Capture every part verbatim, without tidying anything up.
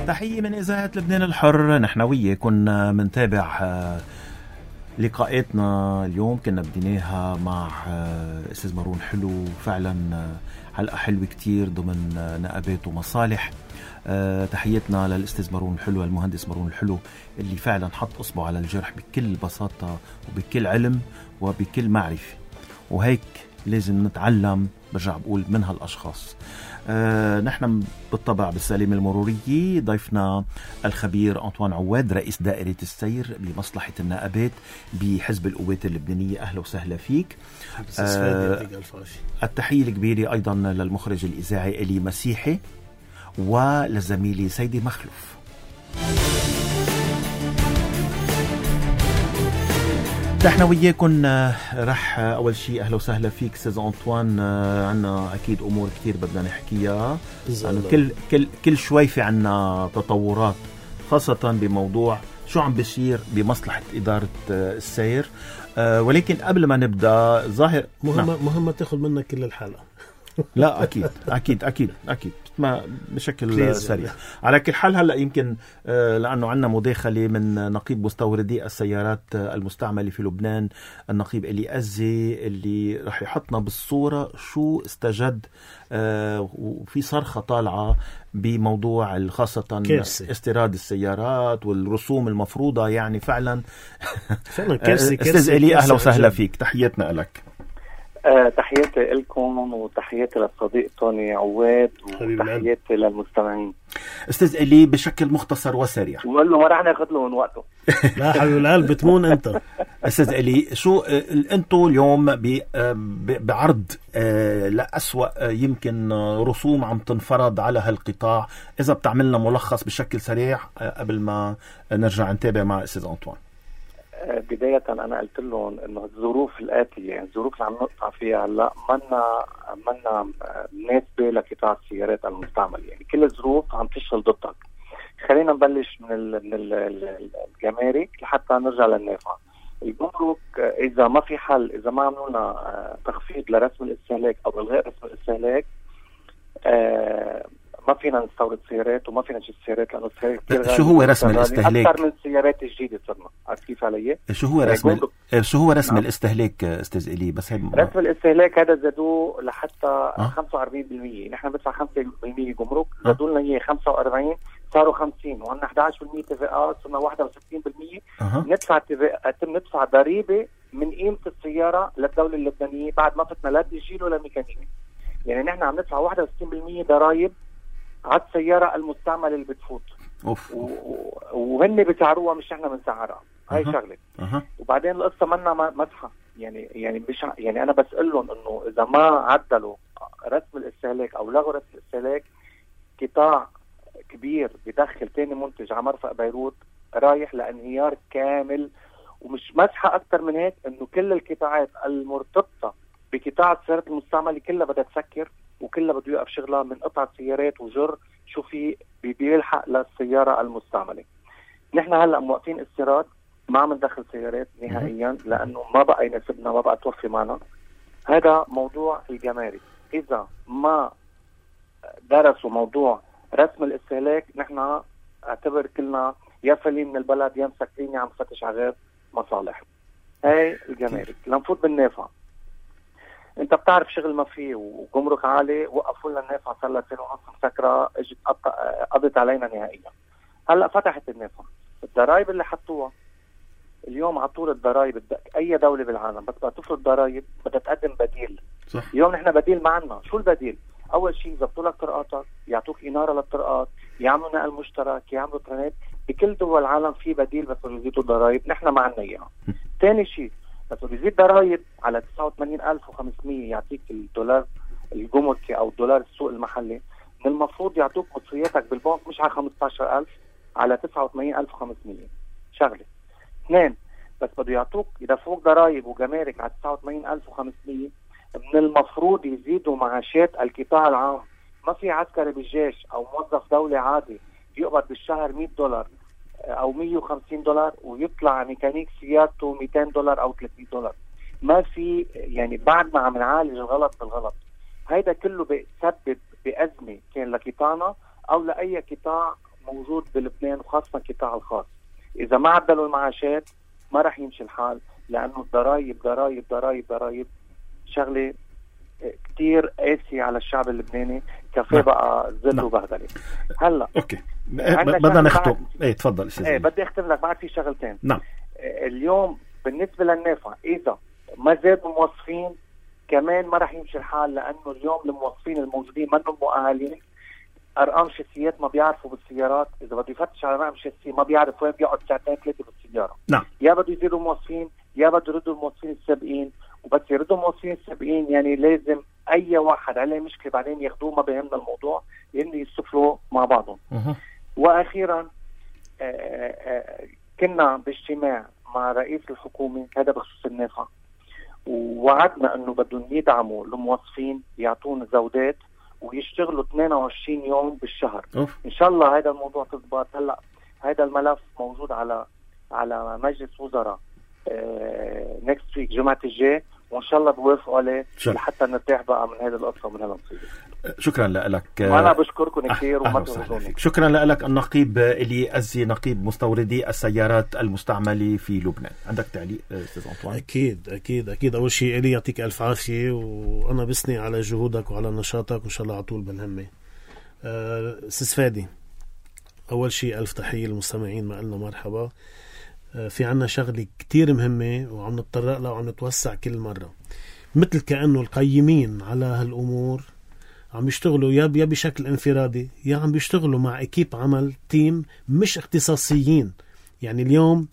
تحية من إذاعة لبنان الحر. نحن وياه كنا منتابع لقاءاتنا اليوم، كنا بديناها مع أستاذ مارون حلو. فعلا حلقة حلوة كتير ضمن نقابات ومصالح. تحياتنا للأستاذ مارون الحلو، المهندس مارون الحلو، اللي فعلا حط أصبعه على الجرح بكل بساطة وبكل علم وبكل معرفة، وهيك لازم نتعلم. برجع بقول من هالأشخاص. آه نحن بالطبع بالسلامة المرورية ضيفنا الخبير أنطوان عواد، رئيس دائرة السير بمصلحة النقابات بحزب القوات اللبنانية. أهلا وسهلا فيك. آه التحية الكبيرة أيضا للمخرج الإذاعي إلي مسيحي وللزميلي سيدي مخلوف. نحن وياكم رح أول شيء أهلا وسهلا فيك أستاذ أنطوان. عنا أكيد أمور كتير بدنا نحكيها، يعني كل كل كل شوي في عنا تطورات، خاصة بموضوع شو عم بيصير بمصلحة إدارة السير. ولكن قبل ما نبدأ ظاهر مهمة مهمة تاخذ منك كل الحلقة. لا أكيد أكيد أكيد أكيد ما بشكل سريع. على كل حال هلأ يمكن لأنه عنا مداخلة من نقيب مستوردي السيارات المستعملة في لبنان، النقيب إلي أزي، اللي رح يحطنا بالصورة شو استجد وفي صرخة طالعة بموضوع خاصة كيرسي. استيراد السيارات والرسوم المفروضة. يعني فعلا فعلا كيرسي. أستاذ إلي أهلا وسهلا فيك، تحياتنا لك. أه تحياتي لكم وتحياتي للصديق توني عواد وتحياتي للمستمعين. استاذ إلي بشكل مختصر وسريع، وقال له ما رح ناخذ له من وقته. لا حبيب القلب بتمون انت. استاذ إلي، شو انتوا اليوم بعرض لأسوأ يمكن رسوم عم تنفرض على هالقطاع؟ اذا بتعملنا ملخص بشكل سريع قبل ما نرجع نتابع مع استاذ أنطوان. بداية أنا قلت لهم إنه الظروف الآتية، يعني الظروف اللي عم نقطع فيها هلا منا منا مناسبة لقطاع السيارات المستعملة، يعني كل الظروف عم تشتغل ضدك. خلينا نبلش من ال من ال الجمارك لحتى نرجع للنافع. الجمرك إذا ما في حل، إذا ما عملوا لنا تخفيض لرسم الاستهلاك أو إلغاء رسم الاستهلاك، آه ما فينا نستورد سيارات وما فينا نشتري سيارات، لأنه السيارات كثير شو هو رسم الاستهلاك؟ أكثر من السيارات الجديدة صرنا. عارف كيف علي؟ شو هو رسم ال... شو هو رسم نعم. الاستهلاك أستاذ إلي؟ بس هي رسم الاستهلاك هذا زادوه لحتى أه؟ خمسة وأربعين بالمية. نحن بدفع خمسة بالمية جمرك، زادوا لنا إياه خمسة وأربعين، صاروا خمسين، وعندنا أحد عشر بالمية تفاقات، صرنا واحد وستين بالمية. أه؟ ندفع تفاقات، ندفع ضريبة من قيمة السيارة للدولة اللبنانية بعد ما فتنا لا تسجيل ولا ميكانيكي. يعني نحن عم ندفع واحد وستين بالمية ضرائب على السيارة المستعملة اللي بتفوت. أوف. و... وهن بيسعروها مش احنا بنسعرها. هاي أه. شغلة. أه. وبعدين القصة منا مسحة، يعني يعني مش يعني انا بسأل لهم انه اذا ما عدلوا رسم الاستهلاك او لغوا رسم الاستهلاك، قطاع كبير بدخل تاني منتج على مرفق بيروت رايح لانهيار كامل. ومش مسحة اكتر من هيك، انه كل القطاعات المرتبطة بقطاع السيارات المستعملة كلها بدها تسكر وكلها بده يوقف شغلها، من قطعة سيارات وجر شو في بيلحق للسيارة المستعملة. نحن هلأ موقفين استيراد، ما عم ندخل سيارات نهائيا لأنه ما بقى يناسبنا، ما بقى توفي معنا. هذا موضوع الجمارك. إذا ما درسوا موضوع رسم الاستهلاك، نحن اعتبر كلنا يا فلين من البلد يا مسكرين يا عم فتش على غير مصالح. هاي الجمارك. لنفوت بالنافع، انت بتعرف شغل ما فيه وجمرك عالي، وقفوا لنا النافع صار لها سنه ونص مسكره، اجت قضت علينا نهائيا. هلا فتحت النافع، الضرائب اللي حطوها اليوم على طول الضرائب، اي دوله بالعالم بس بدها تفرض ضرائب بدها تقدم بديل. صح. اليوم نحن بديل ما عندنا. شو البديل؟ اول شيء يضبطوا لك طرقاتك، يعطوك اناره للطرقات، يعملوا نقل مشترك، يعملوا ترانات. بكل دول العالم في بديل بس يزيدوا الضرائب، نحن ما عندنا اياها. ثاني شيء بس بيزيد ضرائب على تسعة وثمانين ألف وخمسمية يعطيك الدولار الجمركي او الدولار السوق المحلي، من المفروض يعطوك مصرياتك بالبنك مش على خمسة عشر ألف، على تسعة وثمانين ألف وخمسمية. شغله. اثنين بس بده يعطوك يدفعوك ضرائب وجمارك على تسعة وثمانين ألف وخمسمية، من المفروض يزيدوا معاشات القطاع العام. ما في عسكري بالجيش او موظف دولي عادي يقبض بالشهر مئة دولار او مئة وخمسين دولار ويطلع ميكانيك سيارته مئتين دولار او ثلاثمئة دولار. ما في، يعني بعد ما عم نعالج الغلط بالغلط. هيدا كله بيسبب بأزمة كان لقطاعنا او لأي قطاع موجود بلبنان وخاصة القطاع الخاص. إذا ما عدلوا المعاشات ما رح يمشي الحال، لأنه الضرايب ضرايب ضرايب ضرايب شغلة كتير قاسي على الشعب اللبناني، كفاية بقى ذل وبهدلة. هلا اوكي بدنا نختم. ايه تفضل. ايه بدي اختم لك بعد في شغلتين. نعم. اليوم بالنسبة للنافع إذا ما زادوا موظفين كمان ما رح يمشي الحال، لأنه اليوم الموظفين الموجودين منهم مؤهلين. أرقام شاسيات ما بيعرفوا بالسيارات، إذا بده يفتش على رقم شاسي ما بيعرف وين بيقعد ساعتين ثلاثة بالسيارة. نعم. يا بده يزيدوا موظفين يا بده يردوا الموظفين السابقين، وبس يردوا الموظفين السابقين يعني لازم أي واحد عليه مشكلة بعدين ياخدوه، ما بيهمنا الموضوع لأنه يستفلوا مع بعضهم. أه. وأخيرا آآ آآ كنا باجتماع مع رئيس الحكومة هذا بخصوص النافع، ووعدنا انه بدهم يدعموا الموظفين يعطون زودات ويشتغلوا اثنين وعشرين يوم بالشهر. أوف. ان شاء الله هذا الموضوع تضبط. هلا هذا الملف موجود على على مجلس وزراء نكست ويك جمعة الجاي، وان شاء الله بوافقوا عليه لحتى نرتاح بقى من هذه القصه ومن هذا المصيبه. شكرا لك. انا بشكركم كثير وما تنسوني. شكرا لك النقيب إلي أزي، نقيب مستوردي السيارات المستعمله في لبنان. عندك تعليق استاذ أنطوان؟ اكيد اكيد اكيد. اول شيء إلي يعطيك الف عافيه، وانا بثني على جهودك وعلى نشاطك وان شاء الله على طول بالهمه. استاذ فادي، اول شيء الف تحيه للمستمعين، ما قلنا مرحبا. في عنا شغله كتير مهمه وعم نتطرق لها وعم نتوسع كل مره، مثل كأنه القيمين على هالأمور عم يشتغلوا يا يا بشكل انفرادي يا عم بيشتغلوا مع اكيب عمل تيم مش اختصاصيين. يعني اليوم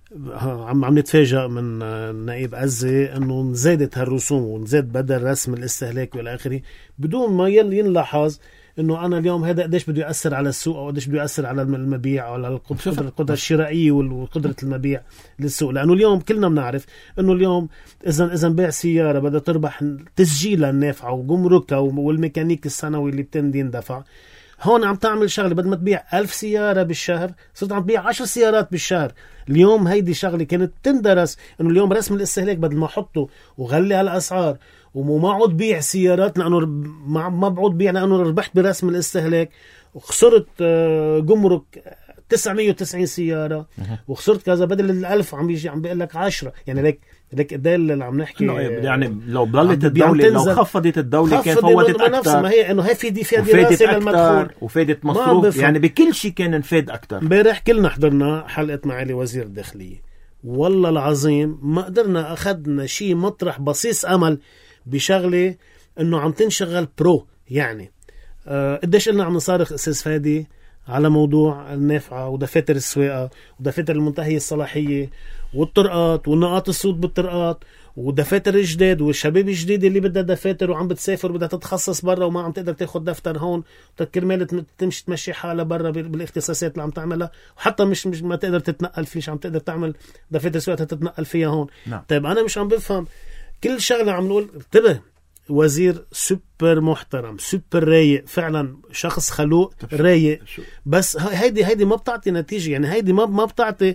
عم عم نتفاجأ من نائب أزي انه زادت هالرسوم ونزاد بدل رسم الاستهلاك والى اخره، بدون ما ينلاحظ انه انا اليوم هذا قديش بده يأثر على السوق او قديش بده يأثر على المبيع او على القدرة, القدرة الشرائية وقدرة المبيع للسوق. لانه اليوم كلنا بنعرف انه اليوم اذا اذا بيع سيارة بدها تربح تسجيلها النافعة وجمركها والميكانيك السنوي اللي بتندي يندفع، هون عم تعمل شغله بدل ما تبيع ألف سيارة بالشهر صرت عم تبيع عشر سيارات بالشهر. اليوم هيدي شغله كانت تندرس، انه اليوم رسم الاستهلاك بدل ما احطه وغلي على الاسعار وما عود بيع سيارات لانه ما بعود بيع لانه ربحت برسم الاستهلاك وخسرت جمرك تسعمية وتسعين سيارة وخسرت كذا، بدل الألف عم بيجي عم بيقول لك عشرة. يعني ليك ليك قد اللي عم نحكي يعني لو ضلت الدولة لو خفضت الدولة كان فوتت أكثر، ما هي إنه هي في دي فيها دراسة للمدخول وفادت مصروف، يعني بكل شيء كان نفاد أكثر. امبارح كلنا حضرنا حلقة معالي وزير الداخلية، والله العظيم ما قدرنا أخذنا شيء مطرح بصيص أمل بشغلة إنه عم تنشغل برو. يعني أه قديش قلنا عم نصارخ أستاذ فادي على موضوع النافعة ودفاتر السواقة ودفاتر المنتهية الصلاحية والطرقات والنقاط الصوت بالطرقات ودفاتر الجداد والشباب الجديد اللي بدها دفاتر وعم بتسافر بدها تتخصص برا وما عم تقدر تاخد دفتر هون كرمال تمشي تمشي حالها برا بالاختصاصات اللي عم تعملها، وحتى مش مش ما تقدر تتنقل فيش عم تقدر تعمل دفاتر سواقة تتنقل فيها هون. نعم. طيب أنا مش عم بفهم كل شغلة عم نقول انتبه. وزير سوبر محترم سوبر رايق فعلا، شخص خلوق رايق، بس هيدي هيدي ما بتعطي نتيجة. يعني هيدي ما ما بتعطي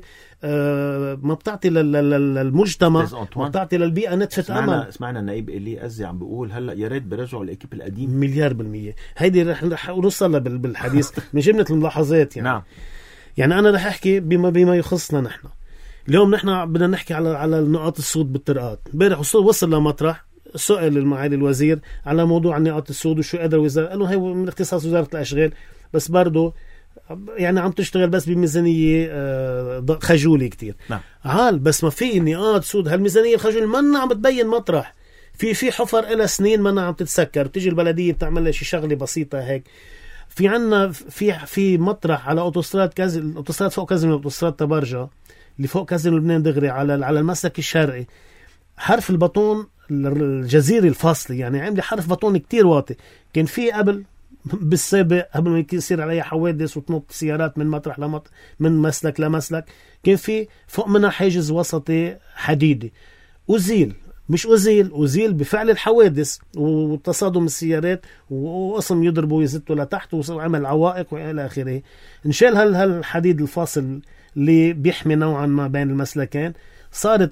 آه ما بتعطي للمجتمع، ما بتعطي للبيئة نتفة أمل. سمعنا النائب إلي أزي عم بيقول هلا يا ريت برجعوا الإكيب القديم. مليار بالمية هيدي رح رح نوصل بالحديث من جملة الملاحظات. يعني نعم. يعني أنا رح أحكي بما بما يخصنا نحن اليوم. نحن بدنا نحكي على على نقاط الصوت بالطرقات. امبارح وصل لمطرح سؤال المعالي الوزير على موضوع نقاط السود وشو قدر وزارة، قالوا هي من اختصاص وزارة الأشغال، بس برضو يعني عم تشتغل بس بميزانية خجولة كتير. نعم. عال بس ما في نقاط سود، هالميزانية الخجولة منا عم تبين مطرح في في حفر إلى سنين منا عم تتسكر، بتيجي البلدية بتعمل لها شي شغلة بسيطة هيك. في عنا في في مطرح على أوتوستراد كازن، الأوتوستراد فوق كازن الأوتوستراد تبرجة اللي فوق كازن لبنان دغري على على المسلك الشرقي، حرف البطون الجزيرة الفاصلة يعني عامل حرف بطون كتير واطي. كان في قبل بالسابق قبل ما يصير عليها حوادث وتنط سيارات من مطرح لمطرح من مسلك لمسلك، كان في فوق منها حاجز وسطي حديدي أزيل، مش أزيل أزيل بفعل الحوادث وتصادم السيارات وقسم يضربوا ويزتوا لتحت وعمل عوائق وإلى آخره. انشال هالحديد الفاصل اللي بيحمي نوعا ما بين المسلكين، صارت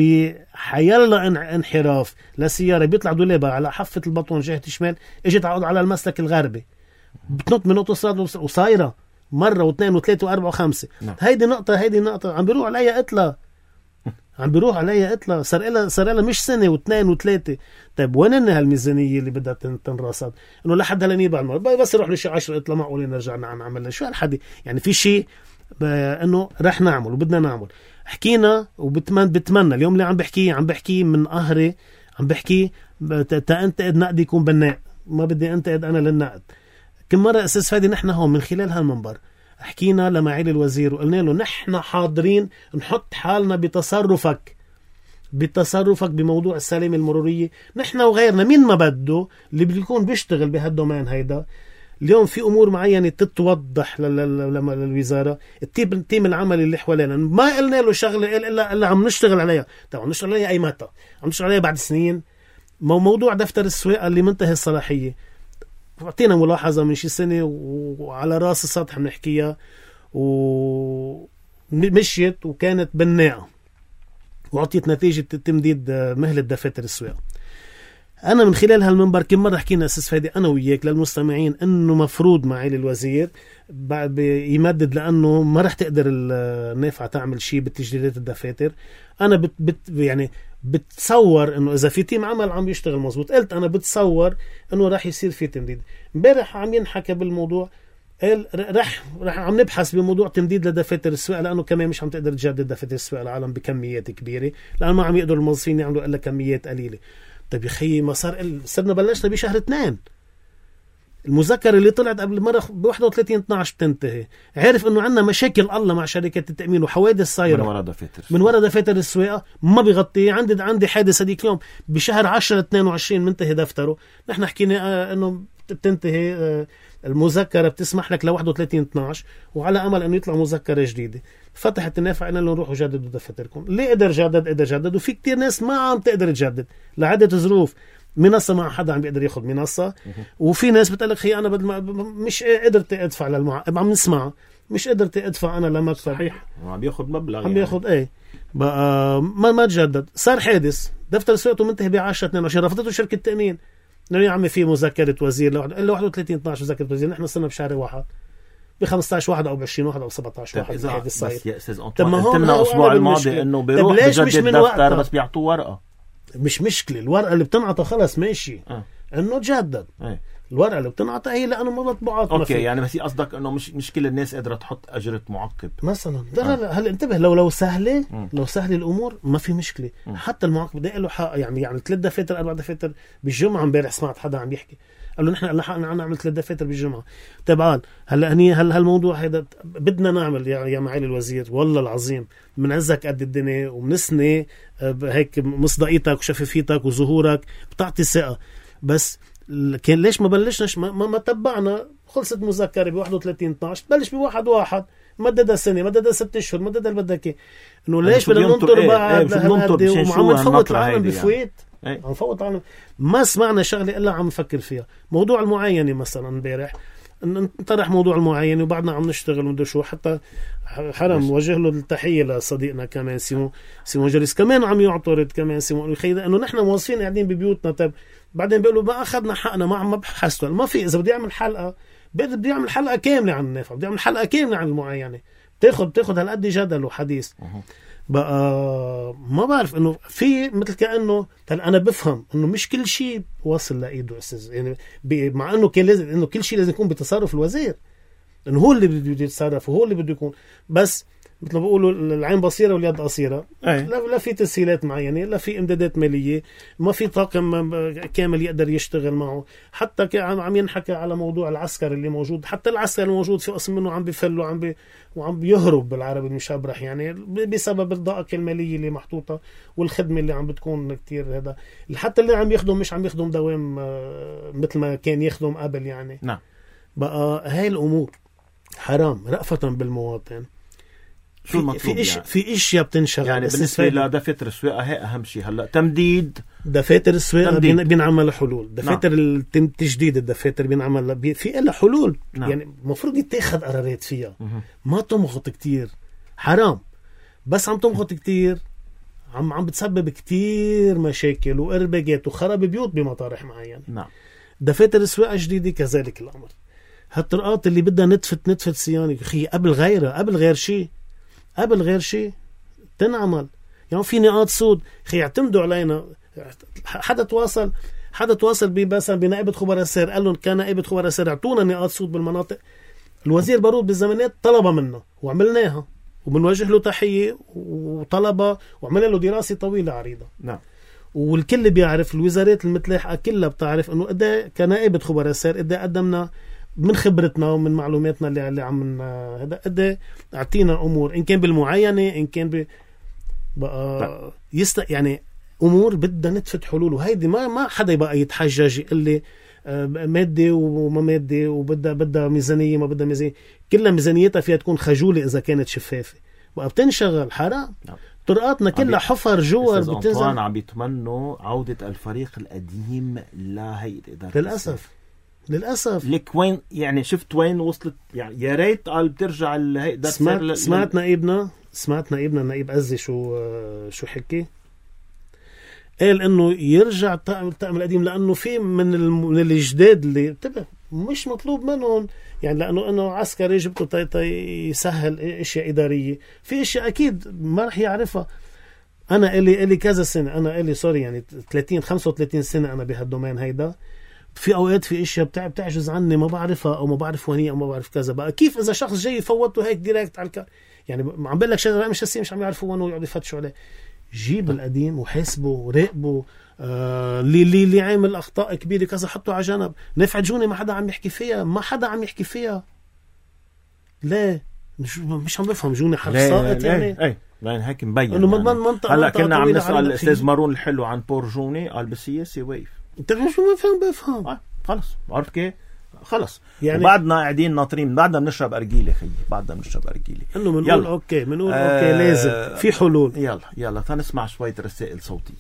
بحيالله انحراف لسيارة بيطلع دولابها على حافة البطون جهة الشمال، اجت عقد على المسلك الغربي بتنط من اوتوستراد وصايرة مرة واثنين وثلاثة وأربعة وخمسة. نعم. هيدي نقطة هيدي نقطة عم بيروح عليها قتلة عم بيروح عليها قتلة صار لها صار لها مش سنة واثنين وثلاثة. طيب وين إن هالميزانية اللي بدها تنرصد إنه لحد هلا نيبع المرة بس يروح لشي عشرة قتلة معقولة نرجع نعمل شو هالحدي يعني في شيء إنه رح نعمل وبدنا نعمل. حكينا وبتمنى بتمنى اليوم اللي عم بحكي عم بحكي من قهري عم بحكي تا انتقد نقد يكون بناء ما بدي انتقد انا للنقد. كم مرة أستاذ فادي نحن هون من خلال هالمنبر حكينا لمعالي الوزير وقلنا له نحن حاضرين نحط حالنا بتصرفك بتصرفك بموضوع السلامة المرورية نحن وغيرنا مين ما بده اللي بيكون بيشتغل بهالدومين هيدا. اليوم في أمور معينة تتوضح للوزارة التيم التيم العملي اللي حوالينا ما قلنا له شغلة إلا إلا عم نشتغل عليها. طبعا نشتغل عليها أي متى عم نشتغل عليها بعد سنين. موضوع دفتر السواقة اللي منتهي الصلاحية اعطينا ملاحظة من شي سنة وعلى راس السطح بنحكيها ومشيت وكانت بناءة وعطيت نتيجة تمديد مهلة دفاتر السواقة. أنا من خلال هالمنبر كم مرة حكينا أساس فادي أنا وياك للمستمعين إنه مفروض معالي الوزير يمدد لأنه ما رح تقدر النافعة تعمل شيء بتجديدات الدفاتر. أنا بت بت يعني بتصور إنه إذا في تيم عمل عم يشتغل مزبوط قلت أنا بتصور إنه رح يصير في تمديد. امبارح عم ينحكى بالموضوع قال رح رح عم نبحث بموضوع تمديد لدفاتر السواقة لأنه كمان مش عم تقدر تجدد دفاتر السواقة العالم بكميات كبيرة لأنه ما عم يقدروا الموظفين يعملوا إلا كميات قليلة. طيب يا خيي ما صار صرنا بلشنا بشهر اثنين المذكرة اللي طلعت قبل مرة ب واحد وثلاثين اثناشر بتنتهي. عارف انه عندنا مشاكل الله مع شركات التأمين وحوادث صايرة من وراء دفاتر من وراء دفاتر السواقة ما بيغطي. عندي عندي حادث هذيك اليوم بشهر عشرة اثنين وعشرين منتهي دفتره. نحن حكينا آه انه بتنتهي آه المذكرة بتسمح لك ل واحد وثلاثين اثناشر وعلى امل انه يطلع مذكرة جديدة. فتحت النافعة قلنا له نروحوا جددوا دفاتركم. ليه قدر جدد قدر جدد وفي كتير ناس ما عم تقدر تجدد لعدة ظروف. منصة مع حدا عم بيقدر ياخد منصة وفي ناس بتقلك هي أنا بدل ما مش قدرت أدفع للمع عم نسمع مش قدرت أدفع أنا لمكتب صحيح عم بياخد مبلغ عم يعني. بياخد إيه بقى ما ما تجدد. صار حادث دفتر سواقته منتهي بعشرة اثنين وعشرين رفضته شركة تأمين يا عمي في مذكرة وزير إلا واحد وثلاثين اثناشر مذكرة وزير. نحن صرنا بشهر واحد ب خمسطعش واحد أو بعشرين واحد أو سبعطعش واحد. إذا بس يا أستاذ أنطوان قلت لنا الأسبوع الماضي إنه بيروح بجدد دفتر بس بيعطوه ورقة. مش مشكلة الورقة اللي بتنعطى خلص ماشي أه. انه تجدد أه. الورقة اللي بتنعطى هي لانه ما مطبوعات. اوكي يعني بس قصدك انه مش مش كل الناس قادرة تحط اجرة معقب مثلا. لا لا هلا انتبه لو لو سهلة م. لو سهلة الامور ما في مشكلة. م. حتى المعقب ده له حق يعني يعني ثلاث دفاتر اربع دفاتر بالجمعة. امبارح سمعت حدا عم يحكي قال له نحن لحقنا نعمل ثلاث دفاتر بالجمعة. تبعال هلا هني هل هالموضوع هذا بدنا نعمل يا يا معالي الوزير والله العظيم بنعزك قد الدنيا وبنسني هيك مصداقيتك وشفافيتك وظهورك بتعطي ثقة. بس كان ليش ما بلشناش ما, ما, ما تبعنا خلصت مذكرة ب واحد وثلاثين اثناشر بلش بواحد واحد مددها سنة مددها ست اشهر مددها اللي بدك اياه. انه ليش بدنا ننطر ايه بعد ايه لهالقد وعم نفوت العالم بفويت يعني. عم نفوت العالم ما سمعنا شغلة الا عم نفكر فيها. موضوع المعاينة مثلا امبارح انطرح موضوع المعاينة وبعدنا عم نشتغل ومدري شو. حتى حرم وجه له التحية لصديقنا كمان سيمو سيمو جريس كمان عم يعترض كمان سيمو يخيل انه نحن موظفين قاعدين ببيوتنا. طيب بعدين بيقولوا ما اخذنا حقنا ما عم بحثوا ما في. اذا بدي اعمل حلقة بدي اعمل حلقة كاملة عن النافع بدي اعمل حلقة كاملة عن المعاينة بتاخد بتاخد هالقد جدل وحديث. بقى ما بعرف انه في مثل كأنه انا بفهم انه مش كل شيء واصل لايده استاذ يعني مع انه كان لازم انه كل شيء لازم يكون بتصرف الوزير انه هو اللي بده يتصرف وهو اللي بده يكون. بس مثل ما بيقولوا العين بصيرة واليد قصيرة. لا, لا في تسهيلات معينة لا في امدادات مالية ما في طاقم كامل يقدر يشتغل معه. حتى عم ينحكى على موضوع العسكر اللي موجود. حتى العسكر الموجود في قسم منه عم بيفلوا عم بي وعم بيهرب بالعربي المشبرح يعني بسبب الضائقة المالية اللي محطوطة والخدمة اللي عم بتكون كتير. هذا حتى اللي عم يخدم مش عم يخدم دوام مثل ما كان يخدم قبل يعني. نعم. بقى هاي الأمور حرام رأفة بالمواطن. شو المطلوب في إش يعني؟ في اشياء بتنشغل يعني بالنسبه لدفاتر السواقه هي اهم شيء هلا تمديد دفاتر السواقه بينعمل حلول. دفاتر نعم. التجديد الدفاتر بينعمل بي في لها حلول. نعم. يعني المفروض يتاخذ قرارات فيها. مه. ما تمخط كتير حرام. بس عم تمخط كتير عم عم بتسبب كتير مشاكل وارباكات وخراب بيوت بمطارح معين. نعم. دفاتر السواقه جديده كذلك الامر. هالطرقات اللي بدها نتفت نتفت صيانة أخي قبل غيرها، قبل غير شيء قبل غير شيء تنعمل. يعني في نقاط سود أخي يعتمدوا علينا. حدا تواصل حدا تواصل مثلا بنائبة خبراء السير قال لهم كان نائبة خبراء السير اعطونا نقاط سود بالمناطق. الوزير بارود بالزمانات طلبها منا وعملناها وبنوجه له تحية وطلبها وعملنا له دراسة طويلة عريضة. نعم. والكل بيعرف، الوزارات المتلاحقة كلها بتعرف انه قد كنائبة خبراء السير قد قدمنا من خبرتنا ومن معلوماتنا اللي اللي عم هذا قد اعطينا امور ان كان بالمعاينة ان كان ب بقى يست يعني امور بدها نتفت حلول. وهيدي ما ما حدا يبقى يتحجج يقول لي مادة وما مادة وبدها بدها ميزانية ما بدها ميزانية. كلها ميزانيتها فيها تكون خجولة إذا كانت شفافة. بقى بتنشغل حرام. نعم. طرقاتنا كلها حفر جوار بتنزل. عم بيتمنوا عودة الفريق القديم لهيئة إدارة للأسف للأسف. لك وين يعني شفت وين وصلت يعني يا ريت قال بترجع الهيئة. سمعت ل... سمعت نائبنا سمعت نائبنا نائب أزي شو شو حكي قال انه يرجع الطاقم الطاقم القديم لانه في من من الجداد اللي انتبه مش مطلوب منهم يعني لانه انه عسكري جبته تي تي يسهل اشياء اداريه. في اشياء اكيد ما رح يعرفها. انا الي الي كذا سنه انا الي سوري يعني ثلاثين خمسة وثلاثين سنه انا بهالدومين هيدا. في اوقات في اشياء بتاع بتعجز عني ما بعرفها او ما بعرف وين هي او ما بعرف كذا. بقى كيف اذا شخص جاي يفوته هيك دايركت على الك... يعني عم بقول لك شغله مش هسي مش عم يعرفوا وين ويقعدوا يفتشوا عليه. جيب القديم وحاسبه وراقبه. آه اللي اللي اللي عامل اخطاء كبيره كذا حطه على جنب. نفع جوني ما حدا عم يحكي فيها ما حدا عم يحكي فيها. ليه مش مش عم بفهم جوني حرف ساقط يعني. اي لان هيك مبين انه يعني. منطقه هلا كنا عم نسال الاستاذ مارون الحلو عن بور جوني قال بالسياسه وقف. انت مش ما فهم بفهم. آه خلص عرفت كيف خلص يعني. وبعدنا قاعدين ناطرين بعدنا بنشرب ارجيله خيي بعدنا بنشرب ارجيله انه بنقول اوكي بنقول آه اوكي لازم في حلول. يلا يلا تنسمع شويه رسائل صوتيه.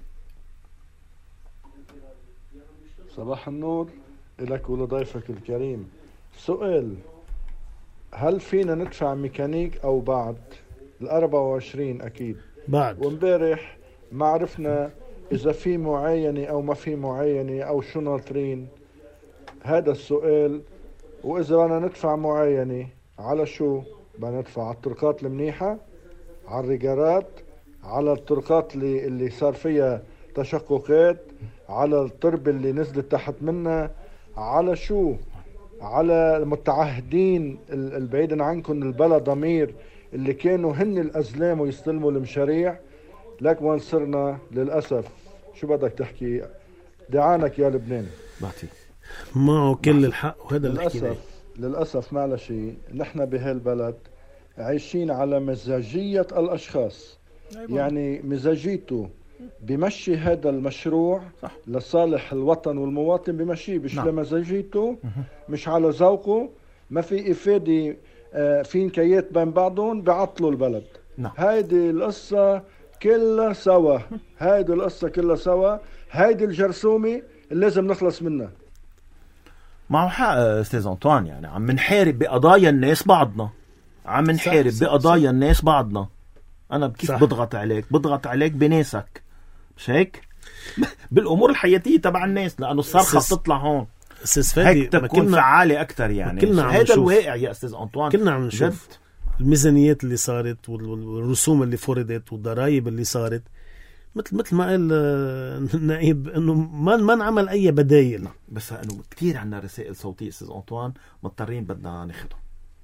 صباح النور لك ولضيفك الكريم. سؤال: هل فينا ندفع ميكانيك او بعد الأربعة وعشرين؟ اكيد بعد. وامبارح ما عرفنا اذا في معاينه او ما في معاينه او شو ناطرين. هذا السؤال. واذا بدنا ندفع معاينه على شو بدنا ندفع؟ على الطرقات المنيحه، على الريجارات، على الطرقات اللي اللي صار فيها تشققات، على التربه اللي نزلت تحت منها، على شو؟ على المتعهدين البعيدين عنكم البلا ضمير اللي كانوا هن الازلام ويستلموا المشاريع. لك وين صرنا للاسف. شو بدك تحكي؟ دعانك يا لبنان. بعطي معه كل الحق. وهذا اللي للاسف للاسف معلش نحن بهالبلد عايشين على مزاجيه الاشخاص. يعني مزاجيته بمشي هذا المشروع صح. لصالح الوطن والمواطن بمشي مش نعم. لمزاجيته مش على ذوقه. ما في افاده. آه في نكايات بين بعضهم بعطلوا البلد. نعم. هيدي القصه كلها سوا. هيدي القصه كلها سوا. هيدي الجرثومه اللي لازم نخلص منها. معه حق استاذ انطوان. يعني عم نحارب بقضايا الناس بعضنا. عم نحارب بقضايا صح. الناس بعضنا. انا كيف صح. بضغط عليك بضغط عليك بناسك مش هيك بالامور الحياتيه تبع الناس لانه الصرخه بتطلع هون هيك تكون فعاله اكثر. يعني هذا الواقع يا استاذ انطوان. كلنا عم نشوف الميزانيات اللي صارت والرسوم اللي فرضت والضرائب اللي صارت مثل مثل ما قال النائب انه ما ما نعمل اي بدايل. بس انه كثير عندنا رسائل صوتيه استاذ انطوان مضطرين بدنا ناخذهم.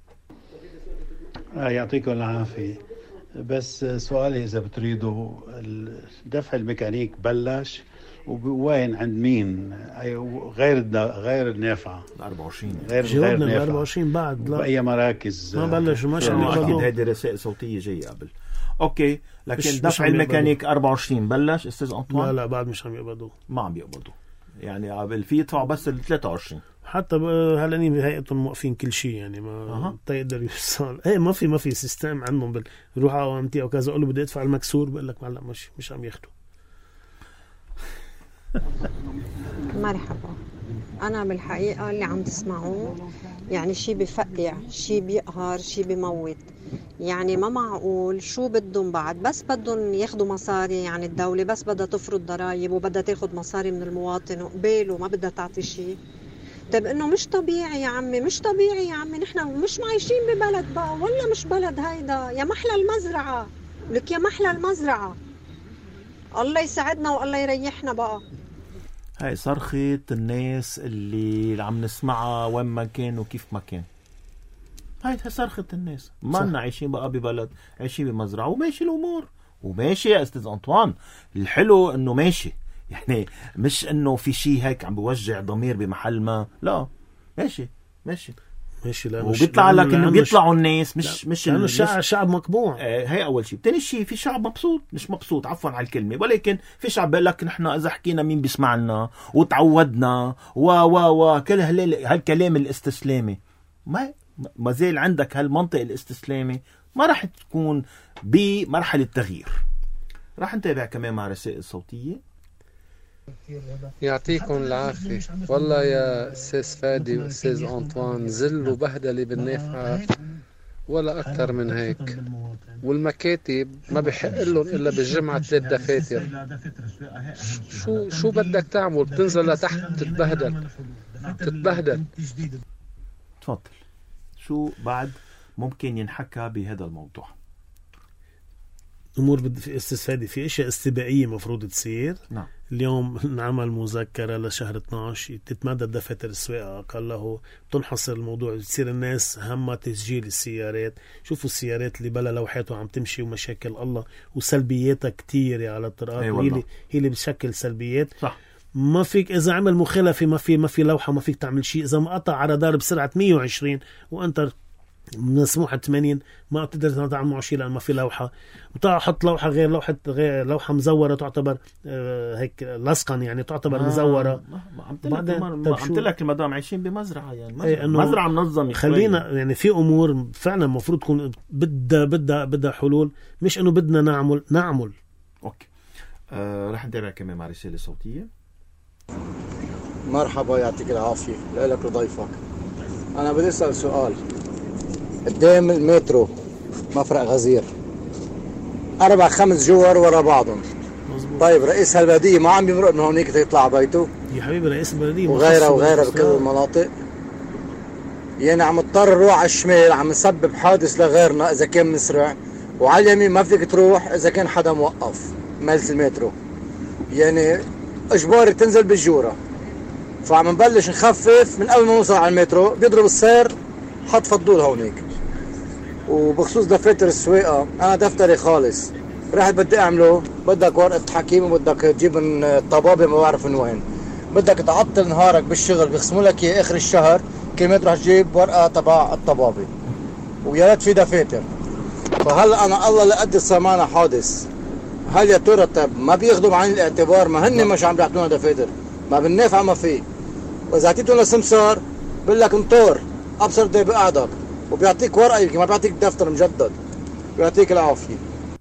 آه يعطيكم العافيه. بس سؤالي إذا بتريدوا دفع الميكانيك بلش ووين عند مين غير غير النافعة أربعة وعشرين غير غير النافعة أربعة وعشرين بعد لا بأي مراكز ما بلشوا ما شاء الله. أكيد هذه رسائل صوتية جاية قبل. أوكي لكن مش دفع مش الميكانيك أربعة وعشرين بلش استاذ أنطوان؟ لا لا بعد مش عم يقبضوا. ما عم يقبضوا يعني قبل في يدفعوا بس ال ثلاثة وعشرين. حتى هلأني بهيئتهم موقفين كل شيء يعني ما أه. تقدر يوصل. ايه ما في ما في سيستم عندهم بيروح على امتي او كذا اقول له بدي ادفع المكسور بقول لك معلق ماشي مش عم ياخذوا. مرحبا. انا بالحقيقه اللي عم تسمعوه يعني شيء بفقع شيء بيقهر شيء بيموت. يعني ما معقول شو بدهم بعد بس بدهم ياخذوا مصاري. يعني الدوله بس بدها تفرض ضرائب وبدها تاخذ مصاري من المواطن وقبال وما بدها تعطي شيء. طيب انه مش طبيعي يا عمي، مش طبيعي يا عمي، نحن مش عايشين ببلد بقى، ولا مش بلد هيدا، يا محلى المزرعة لك، يا محلى المزرعة. الله يساعدنا والله يريحنا بقى. هاي صرخة الناس اللي عم نسمعها وين ما كان وكيف ما كان. هاي صرخة الناس، ما لنا عايشين بقى ببلد، عايشين بمزرعة وماشي الأمور وماشي يا أستاذ أنطوان. الحلو إنه ماشي، يعني مش إنه في شيء هيك عم بوجع ضمير بمحل ما، لا ماشي ماشي ماشي. لا وبيطلع لك إنه بيطلعوا الناس مش مش لأنه الشعب شعب مقبوع. آه هي أول شيء. تاني شيء في شعب مبسوط، مش مبسوط عفوا على الكلمة، ولكن في شعب بيقول لك نحن إذا حكينا مين بيسمعنا وتعودنا و و و كل هالكلام الاستسلامي. ما ما زال عندك هالمنطق الاستسلامي، ما راح تكون بمرحلة تغيير. راح نتابع كمان مع رسائل صوتية. يعطيكم العافية والله يا أستاذ فادي وأستاذ أنطوان، زل وبهدلة بالنافعة ولا أكتر من هيك. والمكاتب ما بحق لهم إلا بالجمعة ثلاث دفاتر. شو شو بدك تعمل؟ بتنزل لتحت تتبهدل تتبهدل. تفضل، شو بعد ممكن ينحكى بهذا الموضوع؟ امور في استفادة، في اشياء استباقيه مفروض تصير. نعم. اليوم نعمل مذكره لشهر اثناشر تتمدد دفاتر السواقه اقله، تنحصر الموضوع، تصير الناس همها تسجيل السيارات. شوفوا السيارات اللي بلا لوحاتها عم تمشي ومشاكل الله وسلبياتها كتير على الطرقات. هي اللي هي اللي بتشكل سلبيات. صح. ما فيك اذا عمل مخالفه، ما في ما في لوحه، ما فيك تعمل شيء. اذا ما قطع على دار بسرعه مية وعشرين وانت مسموحة ثمانين، ما بتقدر تعمل شيء لأن ما في لوحة. وتحط لوحة غير لوحة غير لوحة مزورة تعتبر آه هيك لصقا، يعني تعتبر آه مزورة. قلت لك المدام عايشين بمزرعة، يعني مزرعة, مزرعة منظمة. خلينا يعني في أمور فعلا مفروض تكون بدها بدها بدها حلول، مش إنه بدنا نعمل نعمل. أوكي. آه رح نتابع كمان مع رسالة صوتية. مرحبا، يعطيك العافية لك وضيفك. أنا بدي أسأل سؤال. قدام المترو مفرق غزير أربع خمس جوار ورا بعضهم. مزبوط. طيب رئيس هالبلدية ما عم يمرق من هونيك يطلع بيته يا حبيبي؟ رئيس البلدية وغيرها وغيرها بكل المناطق. يعني عم اضطر نروح على الشمال، عم نسبب حادث لغيرنا إذا كان مسرع، وعلى اليمين ما فيك تروح إذا كان حدا موقف مالت المترو. يعني إجباري تنزل بالجورة. فعم نبلش نخفف من قبل ما نوصل على المترو، بيضرب السير حط فضول هونيك. وبخصوص دفاتر السواقة، أنا دفتري خالص، رحت بدي أعمله، بدك ورقة حكيم وبدك تجيب من الطبابة ما بعرف من وين، بدك تعطل نهارك بالشغل بيخصموا لك إياه آخر الشهر، كمان تروح تجيب ورقة تبع الطبابة، ويا ريت في دفاتر. فهلا أنا الله لقد صار معنا حادث، هل يا ترى طب ما بياخذوا بعين الاعتبار؟ ما هن مش عم بيعطونا دفاتر، ما بالنافع ما فيه. وإذا اعطيتونا سمسار بقول لك انطر أبصر ده بقعدك، وبيعطيك ورقة يمكن ما بيعطيك دفتر مجدد. بيعطيك العافية.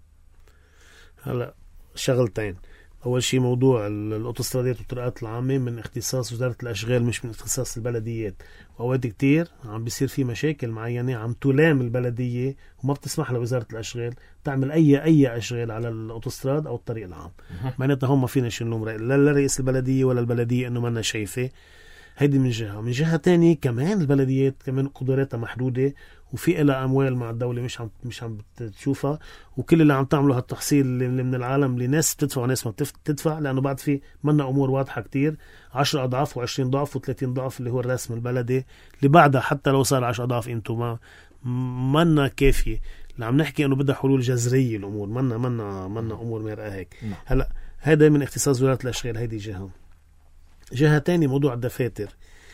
هلا شغلتين. أول شيء موضوع الأوتوسترادات والطرقات العامة من اختصاص وزارة الأشغال مش من اختصاص البلديات، وأوقات كتير عم بيصير في مشاكل معينة عم تلام البلدية وما بتسمح لوزارة الأشغال تعمل أي أي أشغال على الأوتوستراد أو الطريق العام. معناتها هم ما فينا نلوم لا رئيس البلدية ولا البلدية إنه ما لنا شايفة. هيدي من جهة. من جهة تانية كمان البلديات كمان قدراتها محدودة، وفي إلها أموال مع الدولة مش عم مش عم تشوفها، وكل اللي عم تعمله هالتحصيل اللي من العالم لناس بتدفع وناس ما بتدفع، لأنه بعد في منا أمور واضحة كتير، عشر أضعاف وعشرين ضعف وثلاثين ضعف اللي هو الرسم البلدي اللي بعدها حتى لو صار عشر أضعاف انتو ما منا كافية. اللي عم نحكي إنه بدها حلول جذرية الأمور، منا منا منا أمور مرأة هيك. هلا هذا من اختصاص وزارة الأشغال، هيدي جهة. جهة تاني موضوع الدفاتر،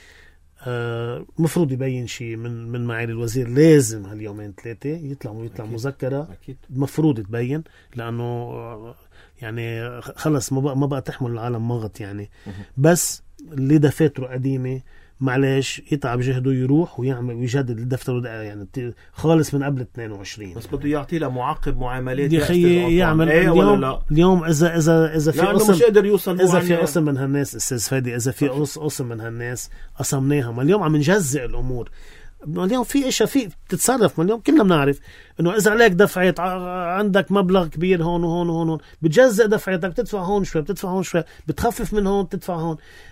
آه مفروض يبين شيء من من معالي الوزير، لازم هاليومين ثلاثة يطلع ويطلع أكيد. مذكرة أكيد. مفروض تبين، لأنه يعني خلص ما بقى ما بقى تحمل العالم مغط يعني. بس اللي دفاتره قديمة معلش يتعب جهده يروح ويعمل ويجدد الدفتر يعني خالص من قبل اثنين وعشرين. بس بده يعطي له معقب معاملات يا اخي يعمل ايه اليوم لا؟ اليوم اذا اذا اذا في قسم مش قادر يوصل، اذا في قسم من هالناس استاذ فادي، اذا في قسم من هالناس قسمناها. ما اليوم عم نجزء الامور، اليوم في اشياء في بتتصرف. ما اليوم كلنا بنعرف انه اذا عليك دفعت عندك مبلغ كبير هون وهون وهون, وهون. بتجزء دفعتك، بتدفع هون شوي بتدفع هون شوي، بتخفف من هون بتدفع هون.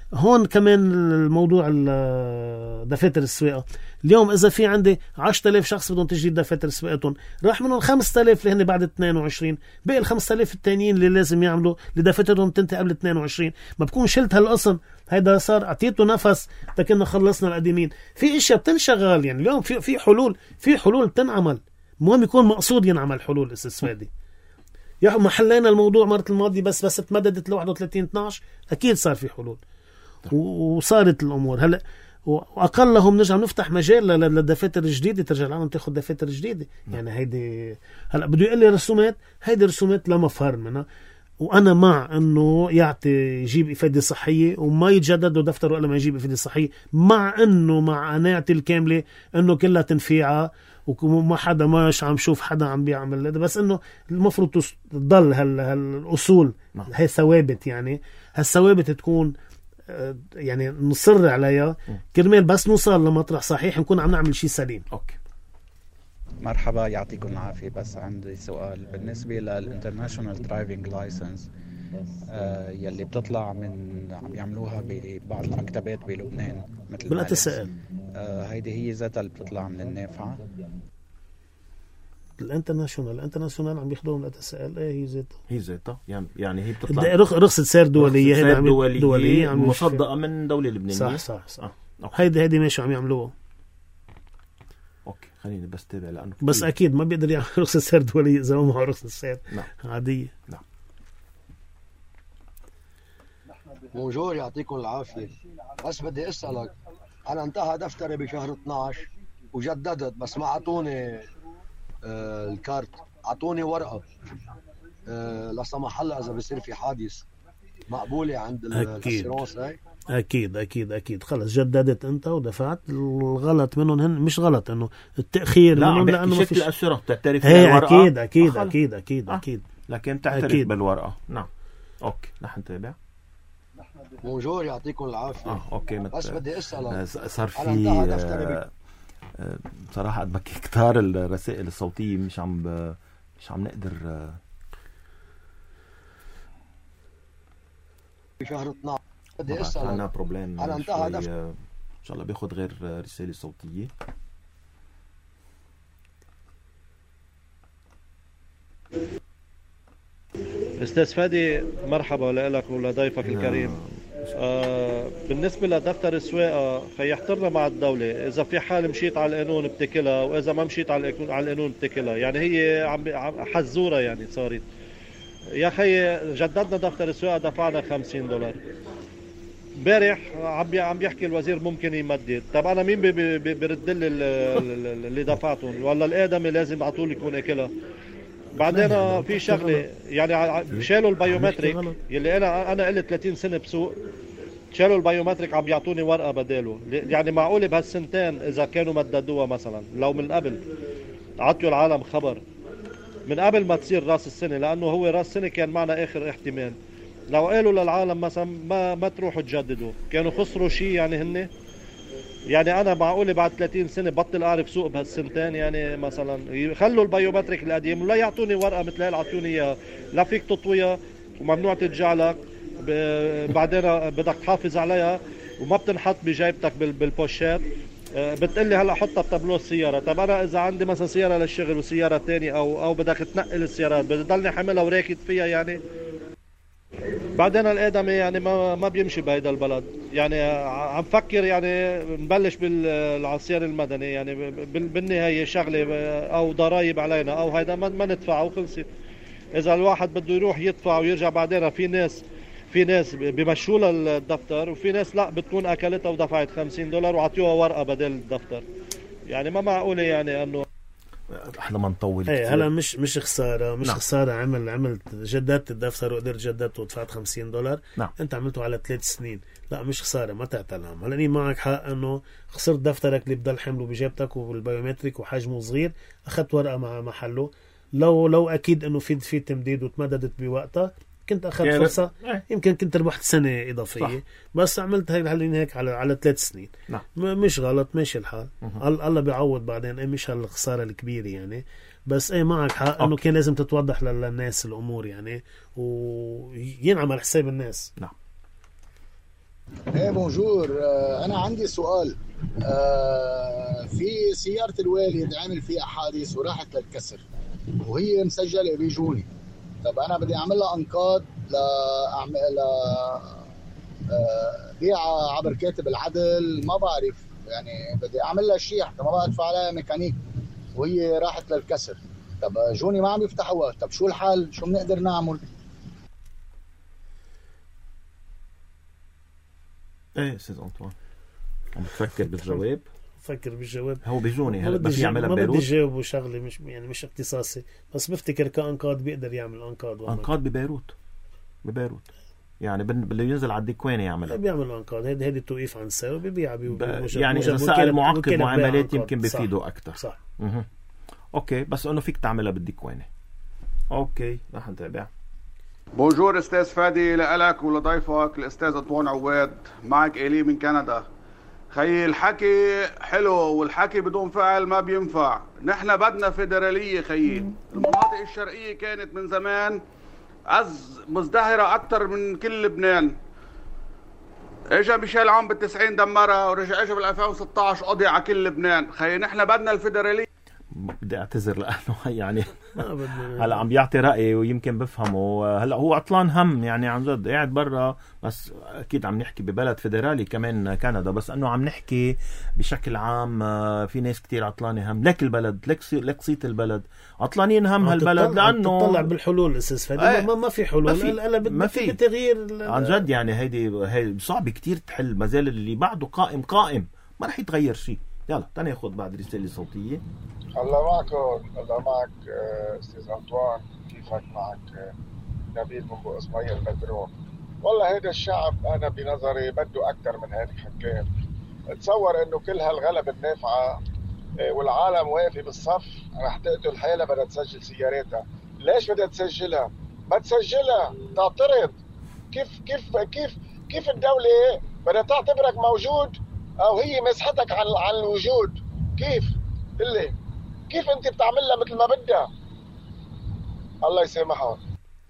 هون كمان الموضوع دفاتر السواقة. اليوم إذا في عندي عشرة آلاف شخص بدهم تجديد دفاتر سواقتهم، راح منهم خمسة آلاف اللي هن بعد اثنين وعشرين، باقي الخمسة آلاف التانيين اللي لازم يعملوا لدفاترهم تنتهي قبل اثنين وعشرين. ما بكون شلت هالقسم هيدا صار عطيته نفس تكنا خلصنا القديمين. في اشياء بتنشغل يعني اليوم في في حلول في حلول بتنعمل، المهم يكون مقصود ينعمل حلول استفادي. يا ما حلينا الموضوع مرة الماضي بس بس تمددت ل واحد وثلاثين اثناشر اكيد صار في حلول وصارت الامور. هلا واقلهم نرجع نفتح مجال للدفاتر الجديده، ترجع العالم تاخذ دفاتر جديده. يعني هيدي هلا بده يقول لي رسومات، هيدي رسومات لا مفر منها. وانا مع انه يعطي يجيب افاده صحيه وما يتجدد دفتره الا ما يجيب افاده صحيه، مع انه مع قناعتي الكامله انه كلها تنفيعه وما حدا ماش عم شوف حدا عم بيعمل هذا، بس انه المفروض تضل هال هالاصول هي ثوابت. يعني هالثوابت تكون يعني نصر عليها كرمال بس نوصل لمطرح صحيح نكون عم نعمل شيء سليم. اوكي مرحبا يعطيكم العافيه. بس عندي سؤال بالنسبه للانترناشونال درايفنج لايسنس يلي بتطلع من عم يعملوها ببعض المكتبات بلبنان مثل بالاتساءل، آه هيدي هي ذاتها اللي بتطلع من النافعه. الانترناشونال الانترناشونال عم بياخذوهم الاتساءل. ايه هي ذاتها هي ذاتها يعني يعني هي بتطلع رخصه سير دوليه، هي دوليه, دولية عم مصدقه من دوله لبنانيه. صح صح صح. آه. هيدي هيدي ماشي عم يعملوها. اوكي خليني بس تابع لانه بس اكيد ما بيقدر يعمل رخصه سير دوليه اذا ما معه رخصه سير نعم. عاديه. نعم. بونجور يعطيكم العافيه. بس بدي اسالك، انا انتهى دفتري بشهر اثناشر وجددت بس ما اعطوني آه الكارت، اعطوني ورقه آه لا سمح الله اذا بصير في حادث مقبوله عند الاسيرونس هاي؟ اكيد اكيد اكيد خلص جددت انت ودفعت. الغلط منهم هن مش غلط انه التاخير لا منهم لانه ما فيش الاسيرونس بتعترف بالورقه. اكيد اكيد اكيد اكيد آه. اكيد لكن تعترف أكيد. بالورقه. نعم اوكي نحن نتابع. بونجور يعطيكم العافيه. اه اوكي مت... بس بدي اسالك، صار في آه بصراحه قد بكي كتار الرسائل الصوتيه مش عم ب... مش عم نقدر آه بشهر اثناشر بدي اسالك. عندنا بروبليم. انا انتهى دفتر ان شاء الله بياخذ غير رساله صوتيه. استاذ فادي مرحبا لك ولضيفك الكريم. آه بالنسبة لدفتر السواقة فيحترنا مع الدولة، إذا في حال مشيت على القانون بتكلها وإذا ما مشيت على القانون بتكلها. يعني هي عم حزورة يعني صارت. يا خي جددنا دفتر السواقة دفعنا خمسين دولار. امبارح عم عم بيحكي الوزير ممكن يمدد. طب أنا مين بيرد لي اللي دفعتهم؟ ولا الآدمي لازم على طول يكون أكلها؟ بعدين في شغله يعني شالوا البايومتريك يلي انا انا قلت ثلاثين سنه بسوق، شالوا البايومتريك عم بيعطوني ورقه بداله. يعني معقول بهالسنتين اذا كانوا مددوها مثلا لو من قبل عطوا العالم خبر من قبل ما تصير راس السنه، لانه هو راس السنه كان معنا اخر احتمال. لو قالوا للعالم مثلا ما ما تروحوا تجددوا كانوا خسروا شيء يعني هن. يعني انا معقول بعد ثلاثين سنه بطل اعرف سوق بهالسنتين؟ يعني مثلا يخلوا البايومتريك القديم ولا يعطوني ورقه مثل هي اعطوني اياها، لا فيك تطويها وممنوع تتجعلك، بعدين بدك تحافظ عليها وما بتنحط بجيبتك بالبوشات. بتقلي هلا حطها بتابلو السياره. طب انا اذا عندي مثلا سياره للشغل وسياره ثانيه او او بدك تنقل السيارات بضلني حاملها وراكد فيها يعني؟ بعدين الادمي يعني ما ما بيمشي بهيدا البلد. يعني عم فكر يعني نبلش بالعصير المدني، يعني بالنهايه شغله او ضرائب علينا او هيدا ما ندفع وخلصت. اذا الواحد بده يروح يدفع ويرجع بعدين في ناس في ناس بمشوا لها الدفتر وفي ناس لا بتكون اكلتها ودفعت خمسين دولار وعطيوها ورقه بدل الدفتر. يعني ما معقوله يعني انه احنا ما نطول. ايه هلا مش مش خساره مش نعم. خساره. عمل عملت جددت الدفتر وقدرت جددته ودفعت خمسين دولار. نعم. انت عملته على ثلاث سنين، لا مش خساره ما تعتلهم. هلا اني معك حق انه خسرت دفترك اللي بضل حمله بجيبتك والبايومتريك وحجمه صغير، اخذت ورقه مع محله. لو لو اكيد انه في في تمديد وتمددت بوقتها كنت اخذت فرصه اه. يمكن كنت ربحت سنه اضافيه. صح. بس عملت هيك هيك على على ثلاث سنين. نعم. مش غلط ماشي الحال. الله بيعوض بعدين. ايه مش هالخساره الكبيره يعني. بس ايه معك حق انه كان لازم تتوضح للناس الامور يعني وينعمل حساب الناس. نعم. ايه بونجور. آه انا عندي سؤال. آه في سيارة الوالد عمل فيها حادث وراحت للكسر وهي مسجلة بيجوني. طب انا بدي اعمل لها انقاض لاعمل ل آه بيعها عبر كاتب العدل، ما بعرف يعني بدي اعمل لها شيء حتى ما بقى ادفع لها ميكانيك وهي راحت للكسر. طب جوني ما عم يفتحوها، طب شو الحل؟ شو بنقدر نعمل؟ ايه استاذ انطوان عم بتفكر بالجواب؟ بفكر بالجواب. هو بيجوني هلا بدي يعملها ببيروت. ما بدي جاوبه شغله مش يعني مش اختصاصي، بس بفتكر كانقاض بيقدر يعمل انقاض. انقاض ببيروت ببيروت يعني بده ينزل على الديكوانه يعملها. بيعمل انقاض. هيدي هيدي التوقيف عن السير وبيبيع بي يعني اذا سال معقب معاملات يمكن بيفيده اكثر. صح. اها اوكي، بس انه فيك تعملها بالديكوانه. اوكي رح نتابع. بونجور استاذ فادي، لك ولضيفك الاستاذ انطوان عواد. معك إيلي من كندا. خيي الحكي حلو والحكي بدون فعل ما بينفع. نحن بدنا فيدرالية خيي. المناطق الشرقية كانت من زمان أز مزدهرة أكتر من كل لبنان. اجا ميشيل عون بالتسعين دمرها، ورجع اجا بالألفين وستة عشر قضي على كل لبنان. خيي نحن بدنا الفيدرالية. بدي اعتذر لانه يعني هلا عم بيعطي راي ويمكن بفهمه. هلا هو عطلان هم يعني عن جد قاعد برا، بس اكيد عم نحكي ببلد فيدرالي كمان كندا، بس انه عم نحكي بشكل عام. في ناس كتير عطلانه هم لك البلد، لك لك صيت البلد عطلانين هم هالبلد لانه تطلع بالحلول اساس فادي. ما, ما في حلول. هلا ما في تغيير عن جد يعني. هيدي هي صعب كتير تحل. ما زال اللي بعده قائم قائم ما رح يتغير شيء. يلا تعال ناخذ بعد رساله صوتيه. الله معكم. الله معك استاذ انطوان. كيفك؟ معك نبيل من بو اسماعيل بدرون. والله هذا الشعب انا بنظري بده اكثر من هيك حكام. تصور انه كل هالغلب النافعه والعالم واقفه بالصف رح تقتل حالها بدها تسجل سياراتها. ليش بدها تسجلها؟ ما تسجلها، تعترض. كيف كيف كيف كيف الدوله بدها تعتبرك موجود او هي مسحتك عن عن الوجود؟ كيف؟ قل لي كيف انت بتعملها مثل ما بدها؟ الله يسامحهم.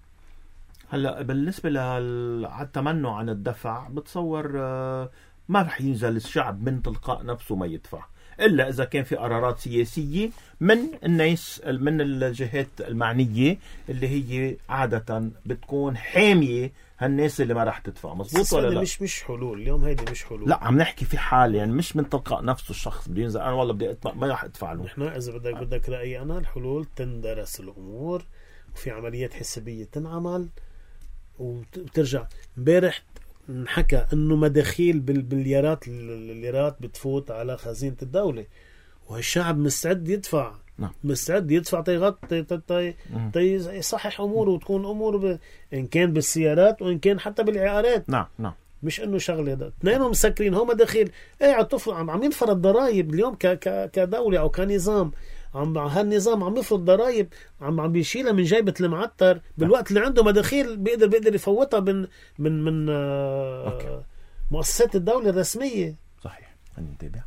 هلا بالنسبه للتمنع عن الدفع بتصور ما رح ينزل الشعب من تلقاء نفسه ما يدفع، الا اذا كان في قرارات سياسيه من الناس من الجهات المعنيه اللي هي عاده بتكون حاميه هالناس اللي ما راح تدفع. مزبوط ولا لا؟ مش مش حلول اليوم. هيدي مش حلول. لا عم نحكي في حال يعني مش من تلقاء نفسه الشخص بده ينزل انا والله بدي ادفع ما راح ادفع له. نحن اذا بدك بدك رايي انا الحلول تندرس الامور وفي عمليات حسابيه تنعمل وترجع. امبارح انحكى انه مداخيل بالمليارات الليرات بتفوت على خزينه الدوله والشعب مستعد يدفع. نعم. مستعد يدفع تيغطي تي تي يصحح اموره وتكون اموره ب... ان كان بالسيارات وان كان حتى بالعقارات. نعم نعم. مش انه شغله ده اثنينهم مسكرين. هم داخل قاعد طفل عم عم ينفرض ضرائب اليوم ك... ك... كدوله او كنظام. عم هالنظام عم يفرض ضرائب عم عم بيشيلها من جيبه المعتر بالوقت اللي عنده مداخيل بيقدر بيقدر يفوتها من من من آه مؤسسات الدوله الرسميه. صحيح. خلينا نتابع.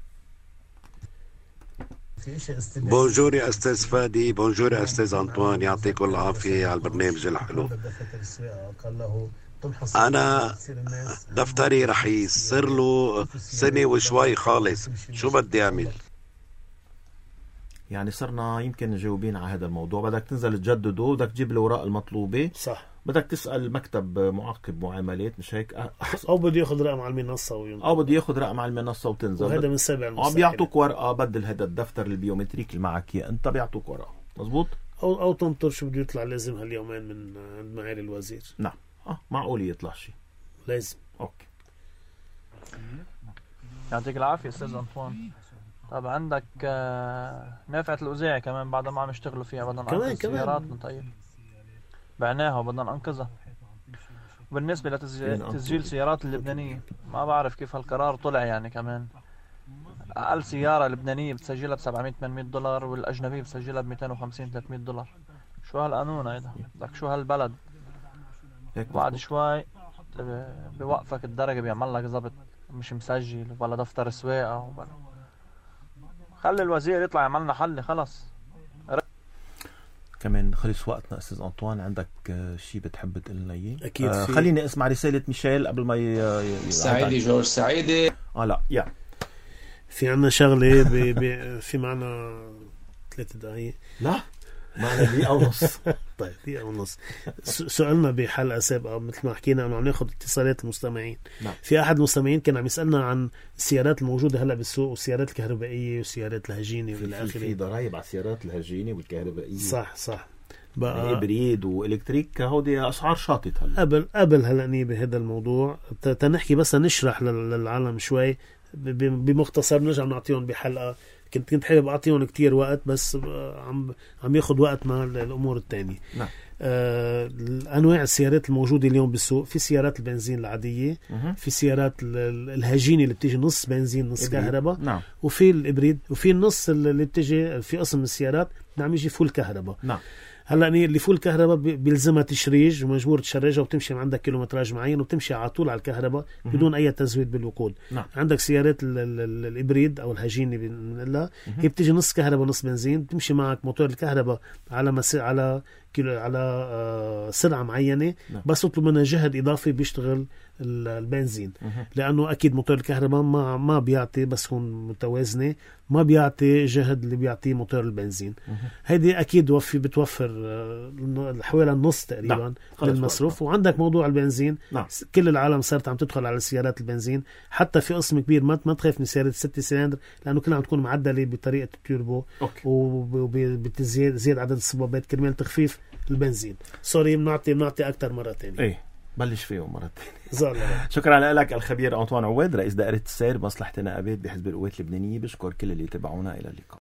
بونجور يا استاذ فادي. بونجور يا استاذ انطوان، يعطيكم العافيه على البرنامج الحلو. انا دفتري رح يصير له سنه وشوي خالص، شو بدي اعمل؟ يعني صرنا يمكن جاوبين على هذا الموضوع. بدك تنزل تجدده، بدك تجيب الاوراق المطلوبه. صح. بدك تسال مكتب معقب معاملات مش هيك؟ او بده ياخذ رقم على المنصه وينزل. او بده ياخذ رقم على المنصه وتنزل. وهذا من سبع المستحيل. عم بيعطوك ورقه بدل هذا الدفتر البيومتريك اللي معك اياه انت، بيعطوك ورقه. مزبوط. او او تنطر شو بده يطلع لازم هاليومين من عند معالي الوزير. نعم. اه معقول يطلع شيء لازم. اوكي. يعطيك العافيه استاذ انطوان. طب عندك نافعة الأوزاعي كمان بعد ما عم يشتغلوا فيها بدنا ننقذ سياراتنا. طيب بعناها وبدنا ننقذها. وبالنسبة لتسجيل السيارات اللبنانية ما بعرف كيف هالقرار طلع يعني. كمان أقل سيارة لبنانية بتسجلها بسبعمية ثمانمية دولار والأجنبية بتسجلها بمئتين وخمسين ثلاثمية دولار. شو هالقانون هيدا؟ لك شو هالبلد؟ بعد شوي بوقفك الدرجة بيعمل لك ضبط مش مسجل ولا دفتر سواقة ولا. خلي الوزير يطلع يعملنا حل خلص. كمان خلص وقتنا استاذ انطوان، عندك شيء بتحب تقول لنا اياه؟ اكيد. آه خليني اسمع رساله ميشيل قبل ما ي... ي... سعيدي جورج سعيدي. اه لا يا في عنا شغله ب... ب... في معنا ثلاث دقائق. لا معنا دقيقه ونص. طيب دقيقه ونص. سؤالنا بحلقه سابقه مثل ما حكينا انه عم ناخذ اتصالات المستمعين. نعم. في احد المستمعين كان عم يسالنا عن السيارات الموجوده هلا بالسوق والسيارات الكهربائيه والسيارات الهجينه والى اخره. في ضرائب على السيارات الهجينه والكهربائيه. صح صح. بقى هبريد والكتريك هودي اسعار شاطت هلا. قبل قبل هلا ني بهذا الموضوع تنحكي بس نشرح للعالم شوي بمختصر، نرجع نعطيهم بحلقه. كنت كنت حابب اعطيهم كتير وقت بس عم عم ياخذ وقتنا الامور الثانيه. نعم. آه انواع السيارات الموجوده اليوم بالسوق، في سيارات البنزين العاديه، مه. في سيارات الهجينه اللي بتيجي نص بنزين نص كهرباء. نعم. وفي الابريد، وفي النص اللي بتيجي في قسم السيارات نعم يجي فول كهرباء. نعم. هلا اللي فول كهرباء بيلزمها تشريج ومجبور تشرجها وتمشي عندك كيلومتراج معين وتمشي على طول على الكهرباء بدون اي تزويد بالوقود. نعم. عندك سيارات الابريد او الهجينه بنقولها، هي بتيجي نص كهرباء نص بنزين، بتمشي معك موتور الكهرباء على مس... على كيلو على آه سرعه معينه. نعم. بس تطلب منها جهد اضافي بيشتغل البنزين. مه. لانه اكيد موتور الكهرباء ما ما بيعطي بس هون متوازنه، ما بيعطي جهد اللي بيعطيه موتور البنزين. هيدي اكيد وفي بتوفر حوالي النص تقريبا. نعم. للمصروف. وعندك موضوع البنزين. نعم. كل العالم صارت عم تدخل على سيارات البنزين، حتى في قسم كبير ما ما تخاف من سيارات ست سلندر لانه كلها عم تكون معدله بطريقه التوربو وبتزيد زيد عدد الصبابات كرمال تخفيف البنزين. سوري بنعطي بنعطي اكثر مره ثانيه. ايه بلش فيهم مرة ثانية. شكرا لك الخبير أنطوان عواد رئيس دائرة السير بمصلحة النقابات بحزب القوات اللبنانية. بشكر كل اللي تابعونا. إلى اللقاء.